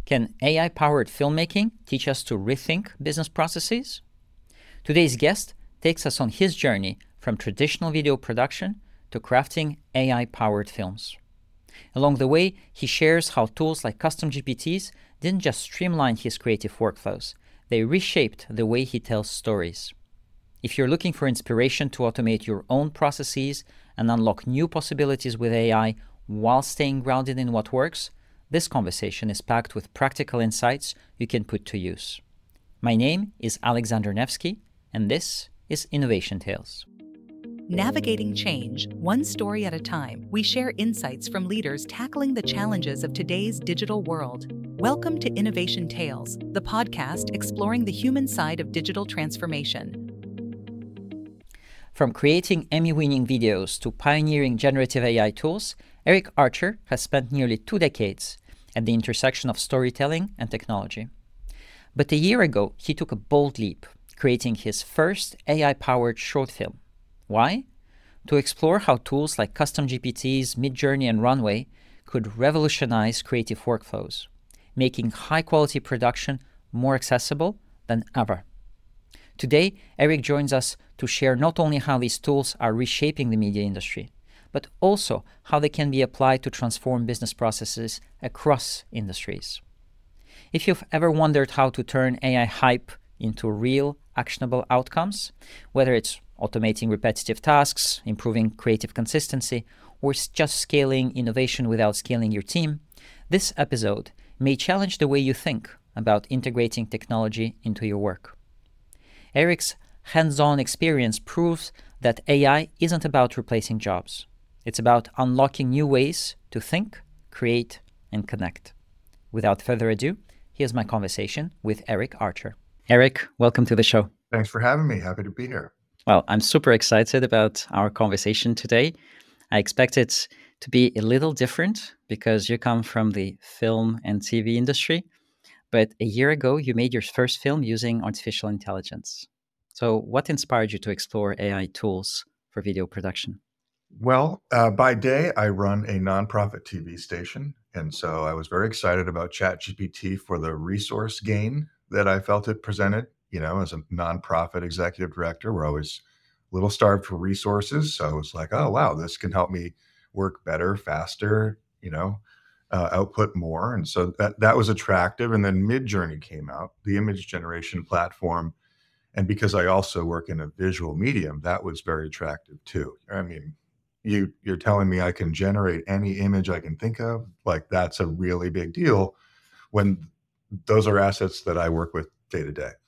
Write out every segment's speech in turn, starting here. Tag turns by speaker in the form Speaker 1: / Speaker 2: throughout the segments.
Speaker 1: Can AI-powered filmmaking teach us to rethink business processes? Today's guest takes us on his journey from traditional video production to crafting AI-powered films. Along the way, he shares how tools like custom GPTs didn't just streamline his creative workflows, they reshaped the way he tells stories. If you're looking for inspiration to automate your own processes and unlock new possibilities with AI while staying grounded in what works, this conversation is packed with practical insights you can put to use. My name is Alexander Nevsky, and this is Innovation Tales.
Speaker 2: Navigating change, one story at a time, we share insights from leaders tackling the challenges of today's digital world. Welcome to Innovation Tales, the podcast exploring the human side of digital transformation.
Speaker 1: From creating Emmy-winning videos to pioneering generative AI tools, Eric Archer has spent nearly 2 decades at the intersection of storytelling and technology. But a year ago, he took a bold leap, creating his first AI-powered short film. Why? To explore how tools like custom GPTs, Midjourney, and Runway could revolutionize creative workflows, making high-quality production more accessible than ever. Today, Eric joins us to share not only how these tools are reshaping the media industry, but also how they can be applied to transform business processes across industries. If you've ever wondered how to turn AI hype into real, actionable outcomes, whether it's automating repetitive tasks, improving creative consistency, or just scaling innovation without scaling your team, this episode may challenge the way you think about integrating technology into your work. Eric's hands-on experience proves that AI isn't about replacing jobs. It's about unlocking new ways to think, create, and connect. Without further ado, here's my conversation with Eric Archer. Eric, welcome to the show.
Speaker 3: Thanks for having me. Happy to be here.
Speaker 1: Well, I'm super excited about our conversation today. I expect it to be a little different because you come from the film and TV industry, but a year ago, you made your first film using artificial intelligence. So what inspired you to explore AI tools for video production?
Speaker 3: Well, by day, I run a nonprofit TV station. And so I was very excited about ChatGPT for the resource gain that I felt it presented. You know, as a nonprofit executive director, we're always a little starved for resources. So I was like, oh, wow, this can help me work better, faster, output more. And so that was attractive. And then Midjourney came out, the image generation platform. And because I also work in a visual medium, that was very attractive too. I mean, you're telling me I can generate any image I can think of? Like, that's a really big deal when those are assets that I work with day to day.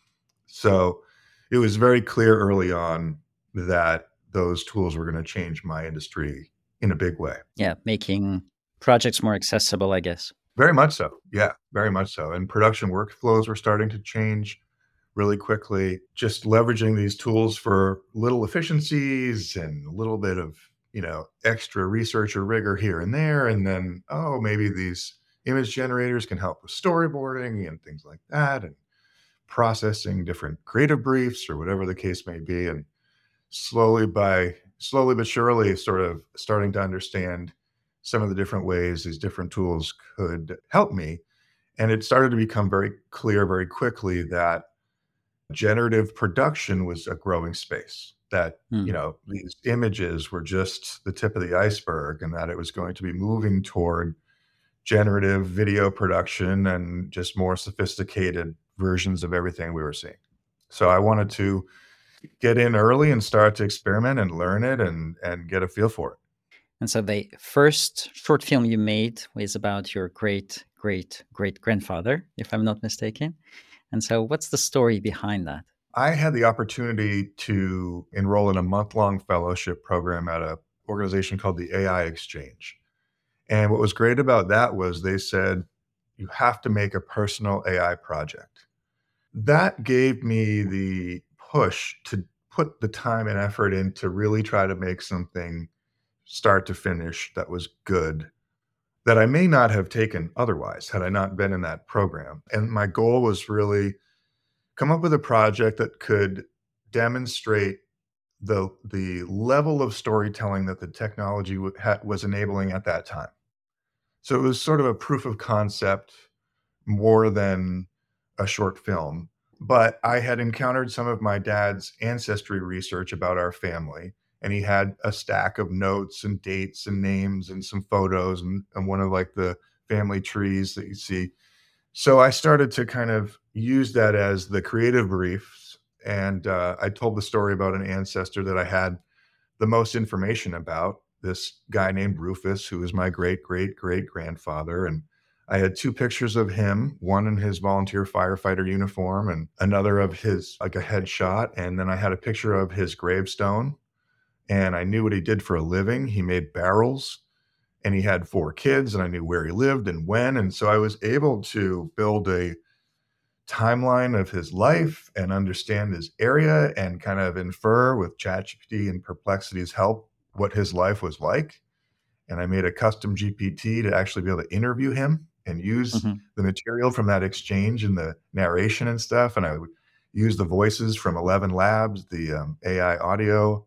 Speaker 3: So it was very clear early on that those tools were going to change my industry in a big way.
Speaker 1: Yeah, making projects more accessible, I guess.
Speaker 3: Very much so. Yeah, very much so. And production workflows were starting to change really quickly. Just leveraging these tools for little efficiencies and a little bit of, extra research or rigor here and there. And then, maybe these image generators can help with storyboarding and things like that, and processing different creative briefs or whatever the case may be. And slowly but surely sort of starting to understand some of the different ways these different tools could help me. And it started to become very clear very quickly that generative production was a growing space, that, these images were just the tip of the iceberg, and that it was going to be moving toward generative video production and just more sophisticated versions of everything we were seeing. So I wanted to get in early and start to experiment and learn it and get a feel for it.
Speaker 1: And so the first short film you made was about your great-great-great-grandfather, if I'm not mistaken. And so what's the story behind that?
Speaker 3: I had the opportunity to enroll in a month-long fellowship program at an organization called the AI Exchange. And what was great about that was they said, you have to make a personal AI project. That gave me the push to put the time and effort in to really try to make something start to finish that was good, that I may not have taken otherwise had I not been in that program. And my goal was really come up with a project that could demonstrate the level of storytelling that the technology was enabling at that time. So it was sort of a proof of concept more than a short film. But I had encountered some of my dad's ancestry research about our family, and he had a stack of notes and dates and names and some photos and one of like the family trees that you see. So I started to kind of use that as the creative briefs. And I told the story about an ancestor that I had the most information about, this guy named Rufus, who was my great great great grandfather. And I had two pictures of him, one in his volunteer firefighter uniform and another of his, like a headshot. And then I had a picture of his gravestone. And I knew what he did for a living. He made barrels and he had four kids, and I knew where he lived and when. And so I was able to build a timeline of his life and understand his area and kind of infer with ChatGPT and Perplexity's help what his life was like. And I made a custom GPT to actually be able to interview him and use
Speaker 1: Mhm.
Speaker 3: the material from that exchange and the narration and stuff. And I would use the voices from 11 Labs, the AI audio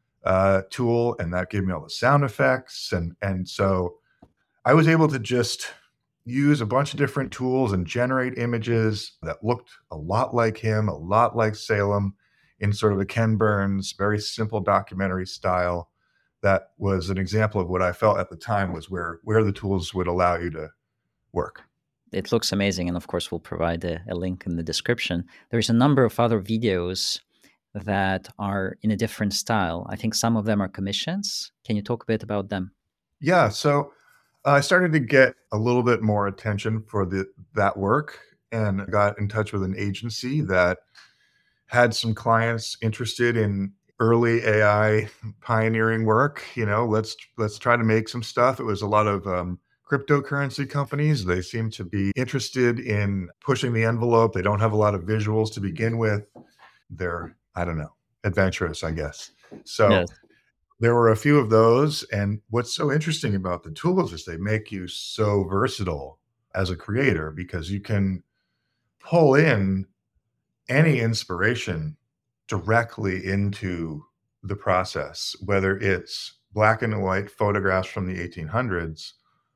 Speaker 3: tool, and that gave me all the sound effects. And so I was able to just use a bunch of different tools and generate images that looked a lot like him, a lot like Salem, in sort of a Ken Burns, very simple documentary style. That was an example of what I felt at the time was where the tools would allow you to work.
Speaker 1: It looks amazing. And of course, we'll provide a link in the description. There's a number of other videos that are in a different style. I think some of them are commissions. Can you talk a bit about them?
Speaker 3: Yeah, so I started to get a little bit more attention for that work and got in touch with an agency that had some clients interested in early AI pioneering work. You know, let's try to make some stuff. It was a lot of cryptocurrency companies. They seem to be interested in pushing the envelope. They don't have a lot of visuals to begin with. They're, I don't know, adventurous, I guess. So
Speaker 1: Yes.
Speaker 3: there were a few of those. And what's so interesting about the tools is they make you so versatile as a creator because you can pull in any inspiration directly into the process, whether it's black and white photographs from the 1800s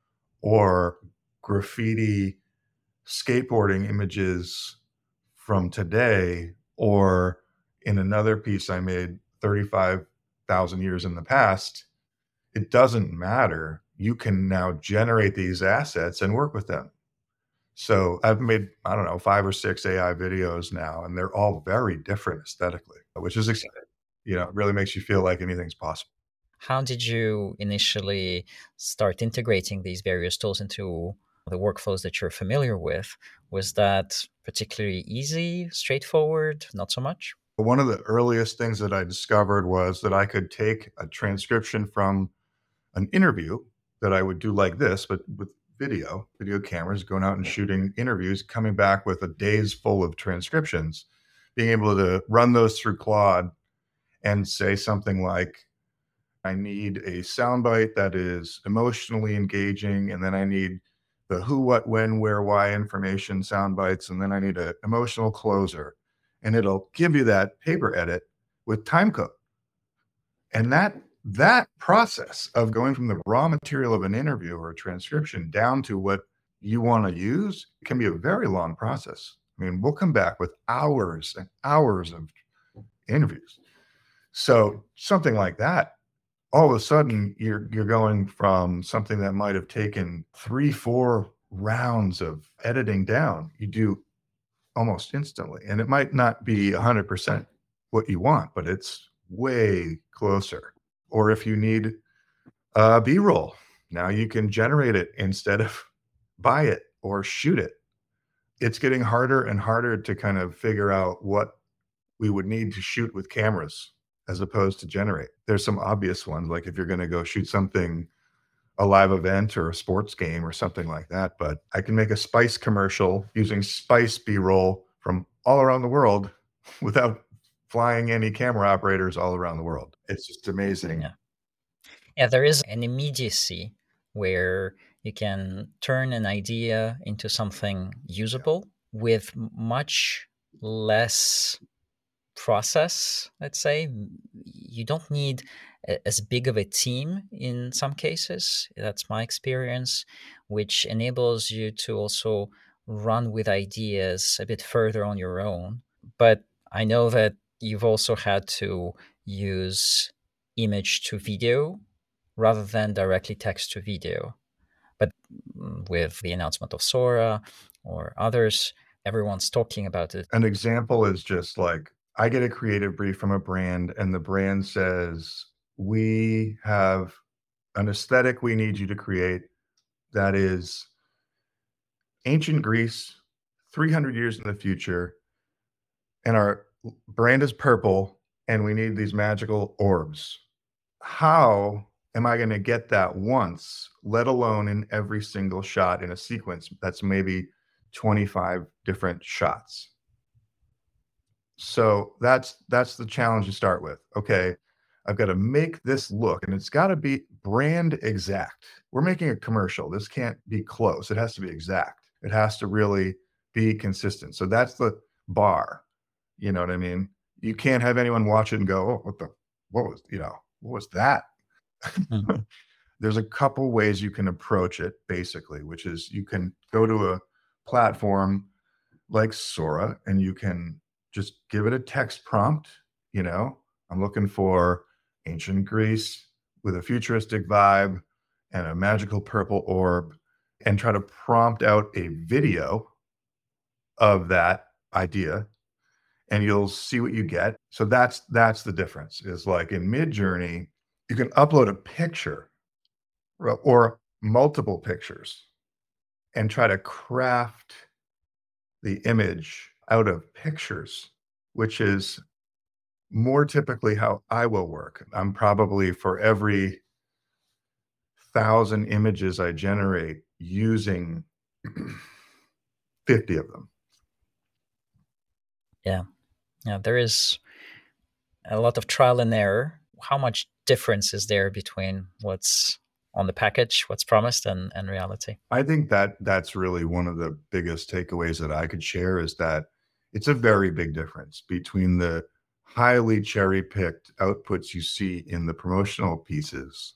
Speaker 3: or graffiti skateboarding images from today, or in another piece I made 35,000 years in the past. It doesn't matter. You can now generate these assets and work with them. So I've made, I don't know, 5 or 6 AI videos now, and they're all very different aesthetically, which is exciting. You know, it really makes you feel like anything's possible.
Speaker 1: How did you initially start integrating these various tools into the workflows that you're familiar with? Was that particularly easy, straightforward, not so much?
Speaker 3: One of the earliest things that I discovered was that I could take a transcription from an interview that I would do like this, but with video cameras, going out and shooting interviews, coming back with a days full of transcriptions, being able to run those through Claude and say something like, I need a soundbite that is emotionally engaging, and then I need the who, what, when, where, why information sound bites, and then I need an emotional closer. And it'll give you that paper edit with time code. And that process of going from the raw material of an interview or a transcription down to what you want to use can be a very long process. I mean, we'll come back with hours and hours of interviews. So something like that, all of a sudden you're going from something that might have taken 3, 4 rounds of editing down, you do almost instantly. And it might not be 100% what you want, but it's way closer. Or if you need B-roll, now you can generate it instead of buy it or shoot it. It's getting harder and harder to kind of figure out what we would need to shoot with cameras as opposed to generate. There's some obvious ones, like if you're going to go shoot something, a live event or a sports game or something like that. But I can make a Spice commercial using Spice B-roll from all around the world without flying any camera operators all around the world. It's just amazing.
Speaker 1: Yeah. Yeah, there is an immediacy where you can turn an idea into something usable with much less process, let's say. You don't need as big of a team in some cases. That's my experience, which enables you to also run with ideas a bit further on your own. But I know that you've also had to use image to video rather than directly text to video. But with the announcement of Sora or others, everyone's talking about it.
Speaker 3: An example is just like I get a creative brief from a brand, and the brand says, we have an aesthetic we need you to create that is ancient Greece, 300 years in the future, and our brand is purple, and we need these magical orbs. How am I going to get that once, let alone in every single shot in a sequence that's maybe 25 different shots? So that's the challenge to start with. Okay, I've got to make this look, and it's got to be brand exact. We're making a commercial. This can't be close. It has to be exact. It has to really be consistent. So that's the bar. You know what I mean? You can't have anyone watch it and go, "Oh, what was that?"
Speaker 1: Mm.
Speaker 3: There's a couple ways you can approach it, basically, which is you can go to a platform like Sora and you can just give it a text prompt. I'm looking for ancient Greece with a futuristic vibe and a magical purple orb, and try to prompt out a video of that idea, and you'll see what you get. So that's the difference. Is like in Midjourney, you can upload a picture or multiple pictures and try to craft the image out of pictures, which is more typically how I will work. I'm probably, for every 1,000 images I generate, using 50 of them.
Speaker 1: Yeah. Yeah, there is a lot of trial and error. How much difference is there between what's on the package, what's promised, and reality?
Speaker 3: I think that's really one of the biggest takeaways that I could share, is that it's a very big difference between the highly cherry-picked outputs you see in the promotional pieces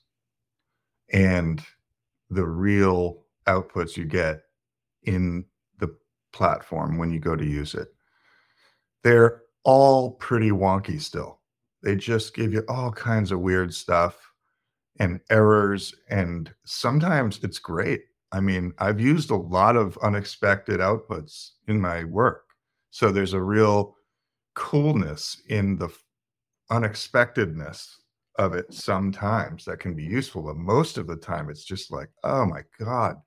Speaker 3: and the real outputs you get in the platform when you go to use it. They're all pretty wonky still. They just give you all kinds of weird stuff and errors, and sometimes it's great. I mean, I've used a lot of unexpected outputs in my work. So there's a real coolness in the unexpectedness of it sometimes that can be useful, but most of the time it's just like, oh my God,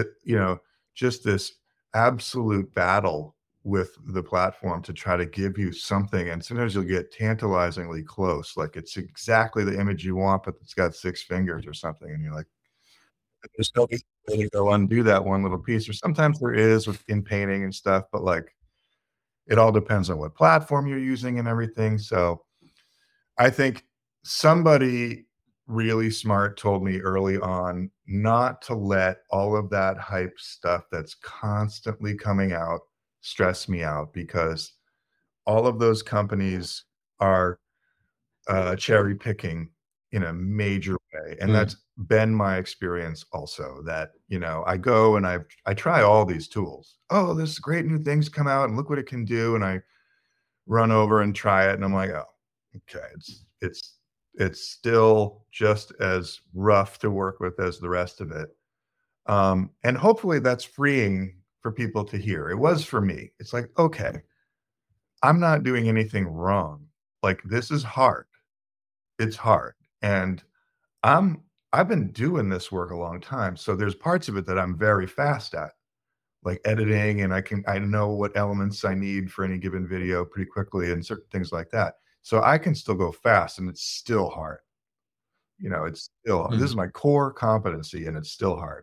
Speaker 3: just this absolute battle with the platform to try to give you something. And sometimes you'll get tantalizingly close, like it's exactly the image you want, but it's got 6 fingers or something. And you're like, there's no way to go undo that one little piece. Or sometimes there is in painting and stuff, but like it all depends on what platform you're using and everything. So I think somebody really smart told me early on not to let all of that hype stuff that's constantly coming out stress me out, because all of those companies are cherry picking in a major way. And that's been my experience also, that, I go and I try all these tools. Oh, this great new things come out and look what it can do. And I run over and try it. And I'm like, oh, okay. It's still just as rough to work with as the rest of it. And hopefully that's freeing for people to hear. It was for me. It's like, okay, I'm not doing anything wrong. Like, this is hard. It's hard. And I've been doing this work a long time. So there's parts of it that I'm very fast at, like editing, and I know what elements I need for any given video pretty quickly and certain things like that. So I can still go fast, and it's still hard. It's still, this is my core competency, and it's still hard.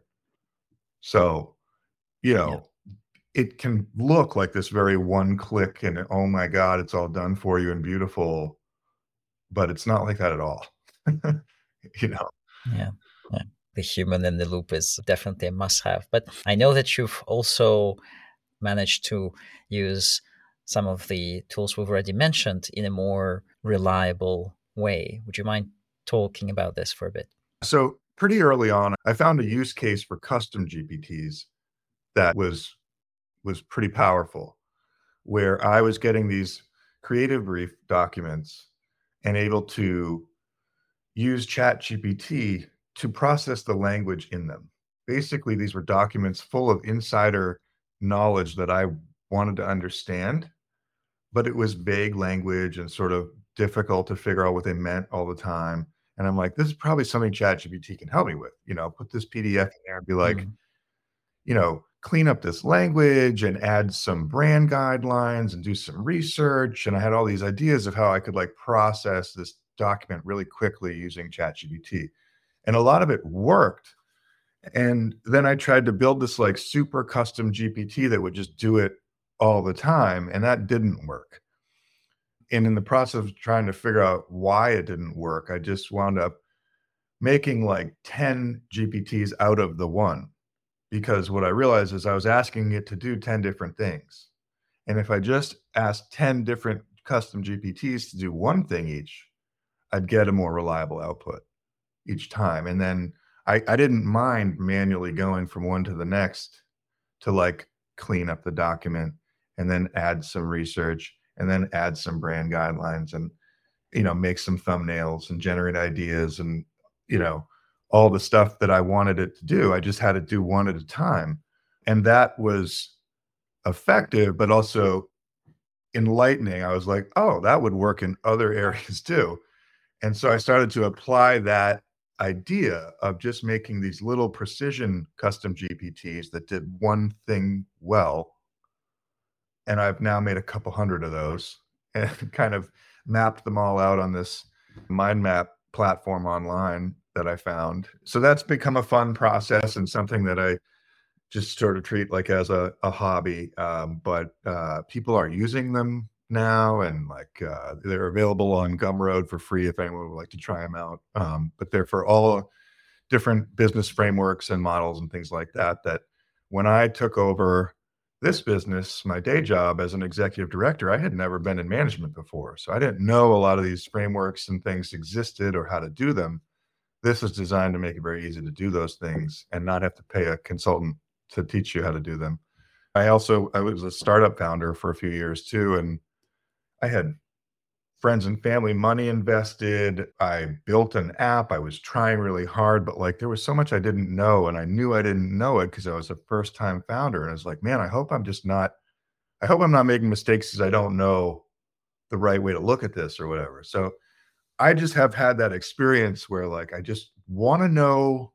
Speaker 3: So, you know, it can look like this very one click and, oh my God, it's all done for you and beautiful, but it's not like that at all. You know?
Speaker 1: Yeah. Yeah. The human in the loop is definitely a must have. But I know that you've also managed to use some of the tools we've already mentioned in a more reliable way. Would you mind talking about this for a bit?
Speaker 3: So pretty early on, I found a use case for custom GPTs that was was pretty powerful, where I was getting these creative brief documents and able to use ChatGPT to process the language in them. Basically, these were documents full of insider knowledge that I wanted to understand, but it was vague language and sort of difficult to figure out what they meant all the time. And I'm like, this is probably something ChatGPT can help me with. Put this PDF in there and be like,
Speaker 1: Mm.
Speaker 3: clean up this language and add some brand guidelines and do some research. And I had all these ideas of how I could like process this document really quickly using ChatGPT. And a lot of it worked. And then I tried to build this like super custom GPT that would just do it all the time. And that didn't work. And in the process of trying to figure out why it didn't work, I just wound up making like 10 GPTs out of the one. Because what I realized is I was asking it to do 10 different things. And if I just asked 10 different custom GPTs to do one thing each, I'd get a more reliable output each time. And then I didn't mind manually going from one to the next to like clean up the document and then add some research and then add some brand guidelines and make some thumbnails and generate ideas and you know all the stuff that I wanted it to do. I just had to do one at a time. And that was effective, but also enlightening. I was like, oh, that would work in other areas too. And so I started to apply that idea of just making these little precision custom GPTs that did one thing well. And I've now made a couple hundred of those and kind of mapped them all out on this mind map platform online that I found. So that's become a fun process and something that I just sort of treat like as a hobby. But people are using them now, and like they're available on Gumroad for free if anyone would like to try them out. But they're for all different business frameworks and models and things like that. That when I took over this business, my day job as an executive director, I had never been in management before. So I didn't know a lot of these frameworks and things existed or how to do them. This is designed to make it very easy to do those things and not have to pay a consultant to teach you how to do them. I was a startup founder for a few years too, and I had friends and family money invested. I built an app. I was trying really hard, but like there was so much I didn't know, and I knew I didn't know it because I was a first-time founder. And I was like, man, I hope I'm not making mistakes because I don't know the right way to look at this or whatever. So I just have had that experience where like I just want to know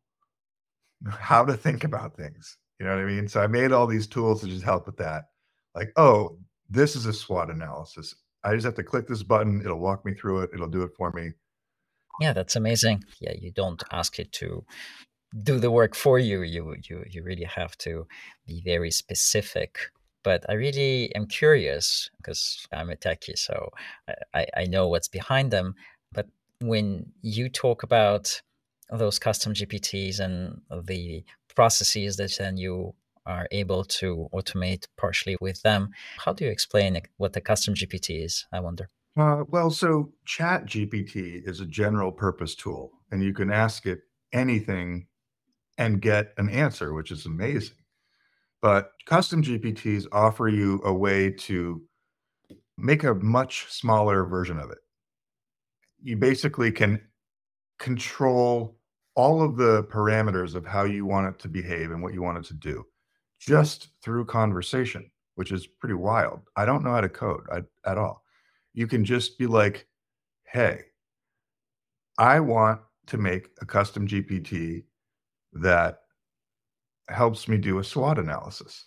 Speaker 3: how to think about things. You know what I mean? So I made all these tools to just help with that. Like, oh, this is a SWOT analysis. I just have to click this button. It'll walk me through it. It'll do it for me.
Speaker 1: Yeah, that's amazing. Yeah, you don't ask it to do the work for you. You really have to be very specific. But I really am curious because I'm a techie, so I know what's behind them. But when you talk about those custom GPTs and the processes that then you are able to automate partially with them, how do you explain what the custom GPT is? I wonder.
Speaker 3: So Chat GPT is a general purpose tool, and you can ask it anything and get an answer, which is amazing. But custom GPTs offer you a way to make a much smaller version of it. You basically can control all of the parameters of how you want it to behave and what you want it to do just through conversation, which is pretty wild. I don't know how to code at all. You can just be like, hey, I want to make a custom GPT that helps me do a SWOT analysis.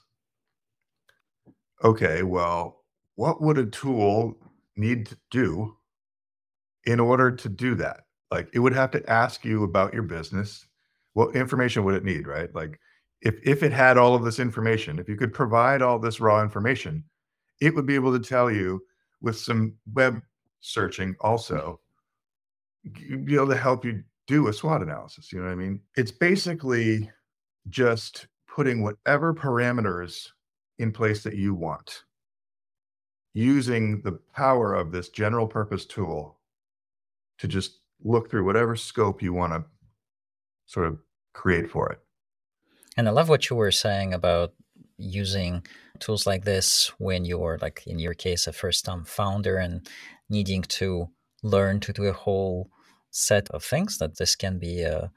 Speaker 3: Okay, well, what would a tool need to do in order to do that? Like, it would have to ask you about your business. What information would it need, right? Like, if it had all of this information, if you could provide all this raw information, it would be able to tell you with some web searching also, be able to help you do a SWOT analysis. You know what I mean? It's basically just putting whatever parameters in place that you want, using the power of this general purpose tool to just look through whatever scope you want to sort of create for it.
Speaker 1: And I love what you were saying about using tools like this when you're, like in your case, a first-time founder and needing to learn to do a whole set of things, that this can be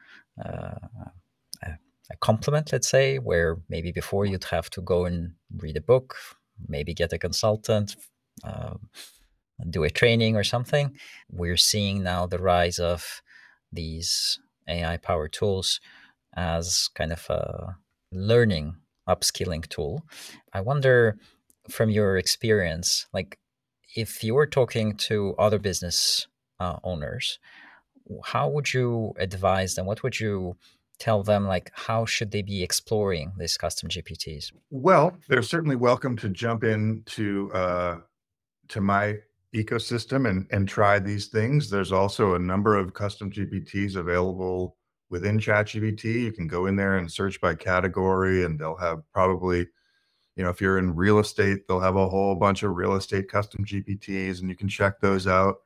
Speaker 1: a, a compliment, let's say, where maybe before you'd have to go and read a book, maybe get a consultant, um, do a training or something. We're seeing now the rise of these AI powered tools as kind of a learning, upskilling tool. I wonder, from your experience, like if you were talking to other business owners, how would you advise them? What would you tell them? Like, how should they be exploring these custom GPTs?
Speaker 3: Well, they're certainly welcome to jump into to my ecosystem and try these things. There's also a number of custom GPTs available within ChatGPT. You can go in there and search by category, and they'll have probably, if you're in real estate, they'll have a whole bunch of real estate custom GPTs, and you can check those out.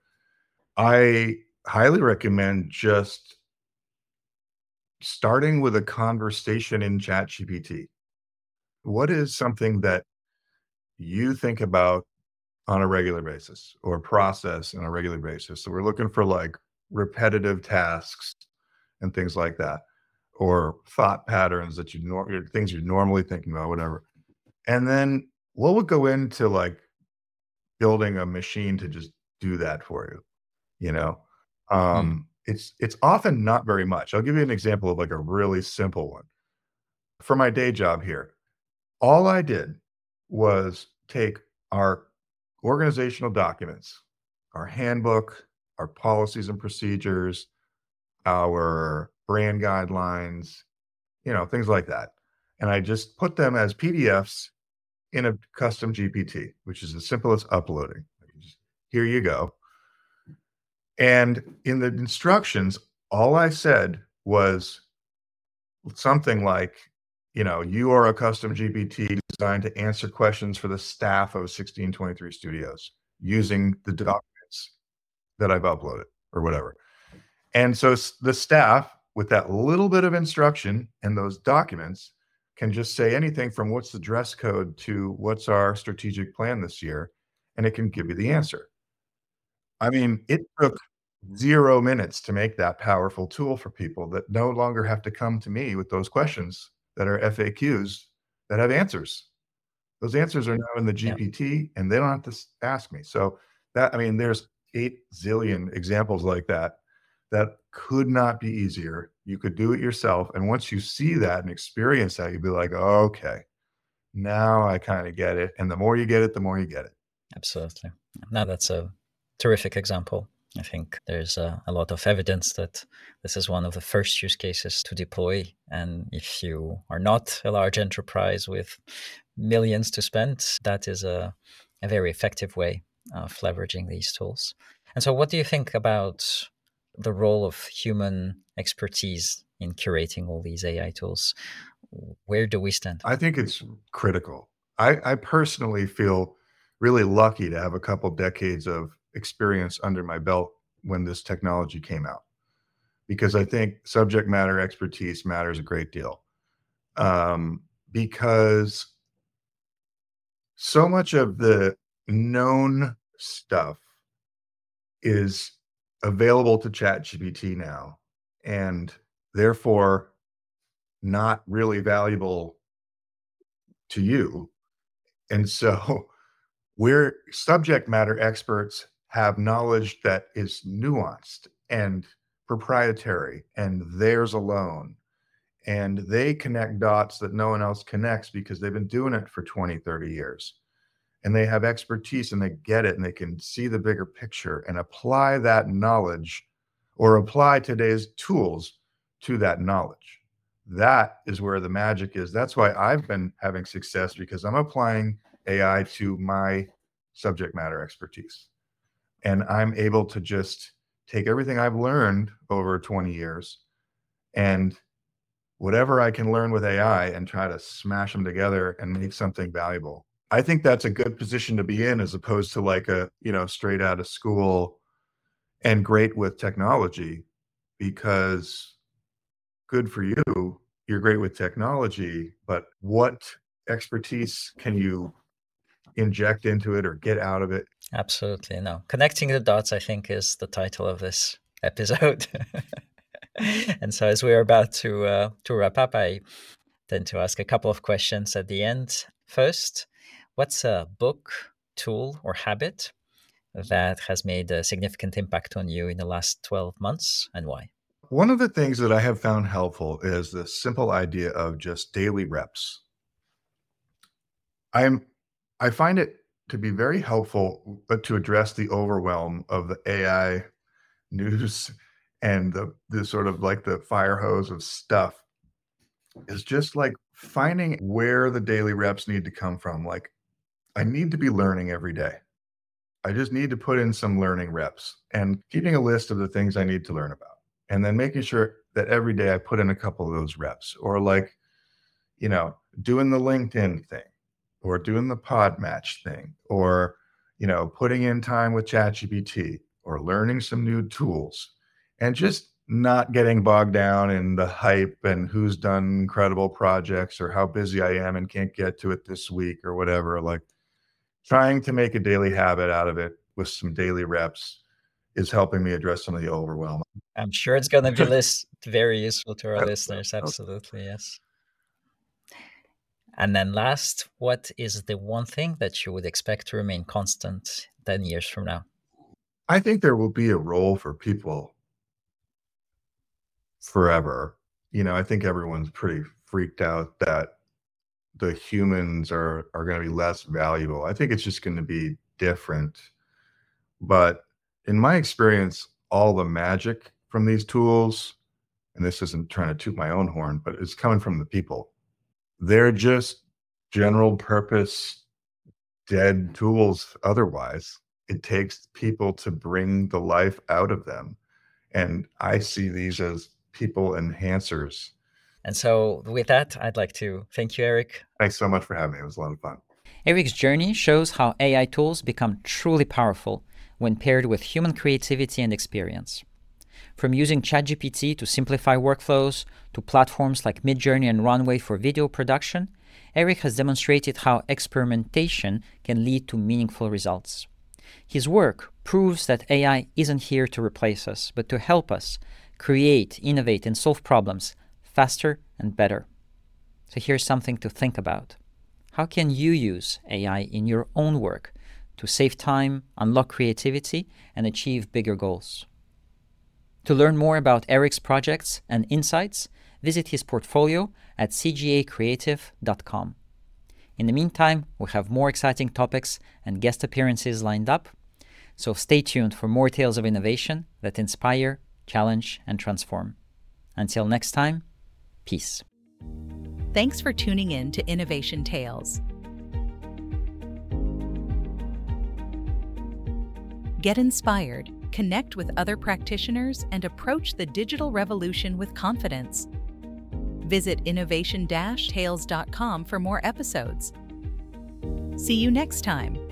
Speaker 3: I highly recommend just starting with a conversation in ChatGPT. What is something that you think about on a regular basis or process on a regular basis? So we're looking for like repetitive tasks and things like that, or thought patterns that things you're normally thinking about, whatever. And then what would go into like building a machine to just do that for you? You know, it's often not very much. I'll give you an example of like a really simple one. For my day job here, all I did was take our organizational documents, our handbook, our policies and procedures, our brand guidelines, things like that. And I just put them as PDFs in a custom GPT, which is as simple as uploading. Here you go. And in the instructions, all I said was something like, you are a custom GPT designed to answer questions for the staff of 1623 Studios using the documents that I've uploaded or whatever. And so the staff, with that little bit of instruction and those documents, can just say anything from what's the dress code to what's our strategic plan this year, and it can give you the answer. I mean, it took 0 minutes to make that powerful tool for people that no longer have to come to me with those questions that are FAQs that have answers. Those answers are now in the
Speaker 1: Yeah.
Speaker 3: GPT, and they don't have to ask me. So there's 8 zillion examples like that could not be easier. You could do it yourself, and once you see that and experience that, you'll be like, "Oh, okay, now I kinda get it." And the more you get it, the more you get it.
Speaker 1: Absolutely. No, that's a terrific example. I think there's a lot of evidence that this is one of the first use cases to deploy. And if you are not a large enterprise with millions to spend, that is a very effective way of leveraging these tools. And so, what do you think about the role of human expertise in curating all these AI tools? Where do we stand?
Speaker 3: I think it's critical. I personally feel really lucky to have a couple decades of experience under my belt when this technology came out, because I think subject matter expertise matters a great deal. Because so much of the known stuff is available to ChatGPT now, and therefore not really valuable to you. And so we're subject matter experts have knowledge that is nuanced and proprietary and theirs alone. And they connect dots that no one else connects because they've been doing it for 20, 30 years. And they have expertise and they get it and they can see the bigger picture and apply that knowledge or apply today's tools to that knowledge. That is where the magic is. That's why I've been having success, because I'm applying AI to my subject matter expertise. And I'm able to just take everything I've learned over 20 years and whatever I can learn with AI and try to smash them together and make something valuable. I think that's a good position to be in, as opposed to like a, straight out of school and great with technology, because good for you, you're great with technology, but what expertise can you inject into it or get out of it?
Speaker 1: Absolutely. No. Connecting the dots, I think, is the title of this episode. And so as we're about to wrap up, I tend to ask a couple of questions at the end. First, what's a book, tool, or habit that has made a significant impact on you in the last 12 months, and why?
Speaker 3: One of the things that I have found helpful is the simple idea of just daily reps. I find it to be very helpful to address the overwhelm of the AI news and the sort of like the fire hose of stuff is just like finding where the daily reps need to come from. Like, I need to be learning every day. I just need to put in some learning reps and keeping a list of the things I need to learn about. And then making sure that every day I put in a couple of those reps or like, doing the LinkedIn thing or doing the Podmatch thing or, putting in time with ChatGPT or learning some new tools and just not getting bogged down in the hype and who's done incredible projects or how busy I am and can't get to it this week or whatever. Like trying to make a daily habit out of it with some daily reps is helping me address some of the overwhelm.
Speaker 1: I'm sure it's going to be very useful to our listeners. Absolutely, yes. And then last, what is the one thing that you would expect to remain constant 10 years from now?
Speaker 3: I think there will be a role for people forever. I think everyone's pretty freaked out that the humans are going to be less valuable. I think it's just going to be different. But in my experience, all the magic from these tools, and this isn't trying to toot my own horn, but it's coming from the people. They're just general purpose dead tools otherwise. It takes people to bring the life out of them. And I see these as people enhancers.
Speaker 1: And so with that, I'd like to thank you, Eric.
Speaker 3: Thanks so much for having me. It was a lot of fun.
Speaker 1: Eric's journey shows how AI tools become truly powerful when paired with human creativity and experience. From using ChatGPT to simplify workflows to platforms like Midjourney and Runway for video production, Eric has demonstrated how experimentation can lead to meaningful results. His work proves that AI isn't here to replace us, but to help us create, innovate, and solve problems faster and better. So here's something to think about. How can you use AI in your own work to save time, unlock creativity, and achieve bigger goals? To learn more about Eric's projects and insights, visit his portfolio at cgacreative.com. In the meantime, we have more exciting topics and guest appearances lined up, so stay tuned for more tales of innovation that inspire, challenge, and transform. Until next time, peace.
Speaker 2: Thanks for tuning in to Innovation Tales. Get inspired, connect with other practitioners, and approach the digital revolution with confidence. Visit innovation-tales.com for more episodes. See you next time.